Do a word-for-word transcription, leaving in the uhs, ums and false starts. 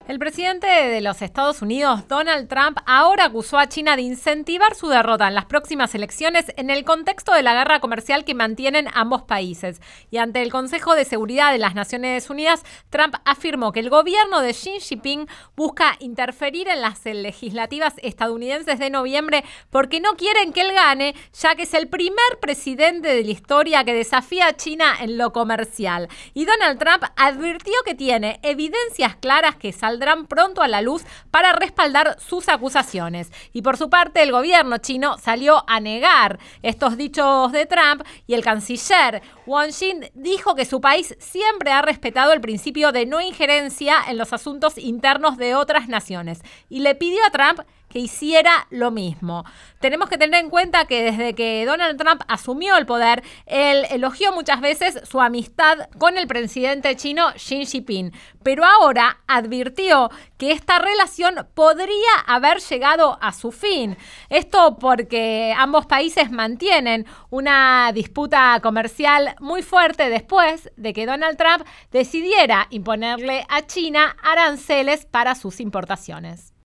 El presidente de los Estados Unidos, Donald Trump, ahora acusó a China de incentivar su derrota en las próximas elecciones en el contexto de la guerra comercial que mantienen ambos países. Y ante el Consejo de Seguridad de las Naciones Unidas, Trump afirmó que el gobierno de Xi Jinping busca interferir en las legislativas estadounidenses de noviembre porque no quieren que él gane, ya que es el primer presidente de la historia que desafía a China en lo comercial. Y Donald Trump advirtió que tiene evidencias claras que saldrán pronto a la luz para respaldar sus acusaciones. Y por su parte, el gobierno chino salió a negar estos dichos de Trump y el canciller Wang Yi dijo que su país siempre ha respetado el principio de no injerencia en los asuntos internos de otras naciones y le pidió a Trump que hiciera lo mismo. Tenemos que tener en cuenta que desde que Donald Trump asumió el poder, él elogió muchas veces su amistad con el presidente chino Xi Jinping, pero ahora advirtió que esta relación podría haber llegado a su fin. Esto porque ambos países mantienen una disputa comercial muy fuerte después de que Donald Trump decidiera imponerle a China aranceles para sus importaciones.